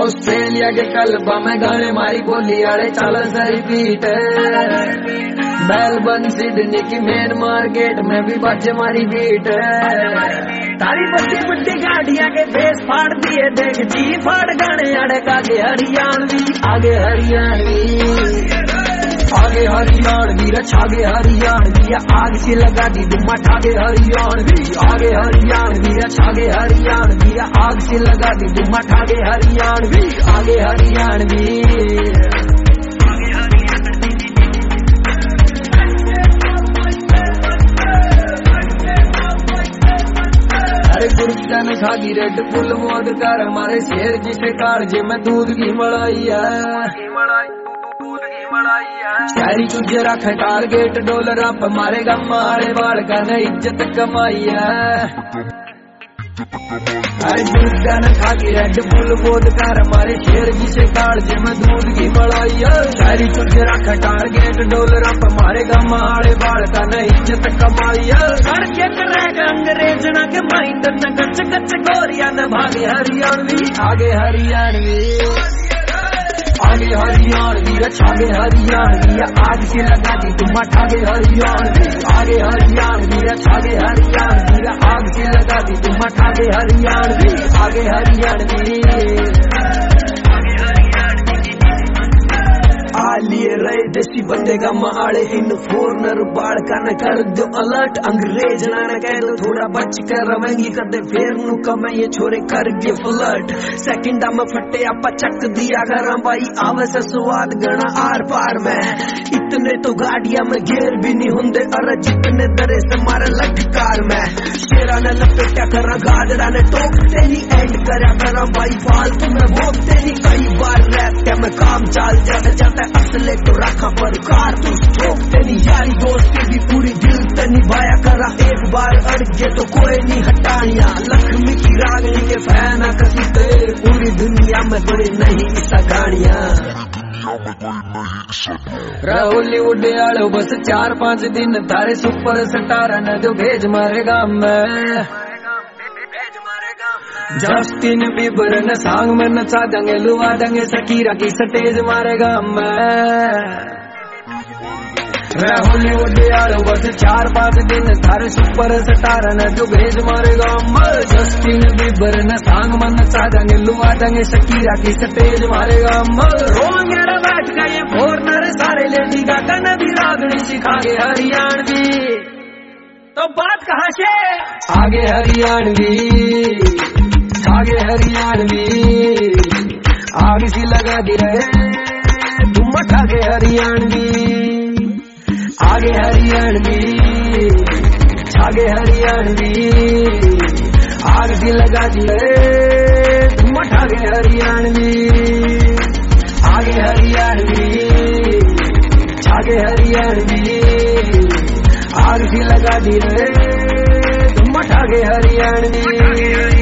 Australia के कल्बा में गाने मारी बोली अड़े चाल सारी बीट। मेलबर्न सिडनी की मेन मार्केट में भी बच्चे मारी बीट। तारी बड़ी बड़ी गाड़ियां के फेस फाड़ दिए देख जी फाड़ गाने अड़े आगे हरियाणवी आगे हरियाणवी आगे हरियाणवी छागे हरियाणवी आग से लगा दी दुम्मा ठागे हरियाणवी आगे हरियाणवी छागे हरियाणवी आग से लगा दी दुम्मा ठागे हरियाणवी आगे हरियाणवी। गुरुजन खागी रेड फुल मोद कर हमारे शेर जिसे कारजे में दूध की मलाई है। शहरी तुझे रखे टारगेट डॉलर आप हमारे गमारे बाल का न इज्जत कमाई है। गुरुजन खागी रेड फुल मोद कर हमारे शेर जिसे कारजे में दूध की मलाई है। शहरी तुझे रखे टारगेट डॉलर आप हमारे गमारे बाल का न इज्जत कमाई है। अंग्रेजना के माइंड न कच्चे कच्चे गोरिया न भागे हरियाणवी आगे हरियाणवी आगे हरियाणवी छागे हरियाणवी आग से लगा दी तुम ठागे हरियाणवी आगे हरियाणवी छागे हरियाणवी आग से लगा दी तुम ठागे हरियाणवी आगे हरियाणवी। लिए रहे देसी बंदे का माड़े इन फोरनर बाढ़ का न कर दो अलर्ट अंग्रेज ना न कह दो थोड़ा बच कर रवेंगी कर दे फेर नु कम ये छोरे कर गए फ्लर्ट सेकंडा में फटे आपा चक दिया घर भाई आवे से स्वाद गणा आर पार में इतने तो गाड़िया में घेर भी नहीं होंगे अरे जितने दरे से मारे लटकार में शेरा ने लपेटा कर गादरा ने टोकते ही एंड करा कर भाई फालतू में भोगते ही कई बार रैप के में काम चाल जाते जाते असले तो रखा पर कार तू ठोकते नहीं यारी दोस्ती भी पूरी दिल से निभाया करा एक बार अड़ गए तो कोई नहीं हटाया लक्ष्मी की रागनी के फैना कसते पूरी दुनिया में कोई नहीं ऐसा गाड़िया हॉलीवुड आलो बस 4-5 दिन तारे सुपर स्टार न जो भेज मारेगा मैं जस्टिन बीबर न सांग में नचा देंगे लुआ देंगे शकीरा की स्टेज मारेगा मैं। हॉलीवुड आलो बस 4-5 दिन तारे सुपर स्टार न जो भेज मारेगा मैं जस्टिन बीबर न सांग में नचा देंगे लुआ देंगे शकीरा की स्टेज मारेगा मैं। रोंगे बैठ गए ये फोरनर सारे लेडी गागा न भी रागनी सिखागे हरियाणवी तो बात कहाँ से आगे हरियाणवी आगे हरियाणवी आग सी लगा दी रहे तुम ठागे हरियाणवी आगे हरियाणवी आगे हरियाणवी आग सी लगा दी रहे तुम ठागे हरियाणवी आगे हरियाणवी आगे हरियाणवी आग सी लगा दी रहे तुम ठागे हरियाणवी।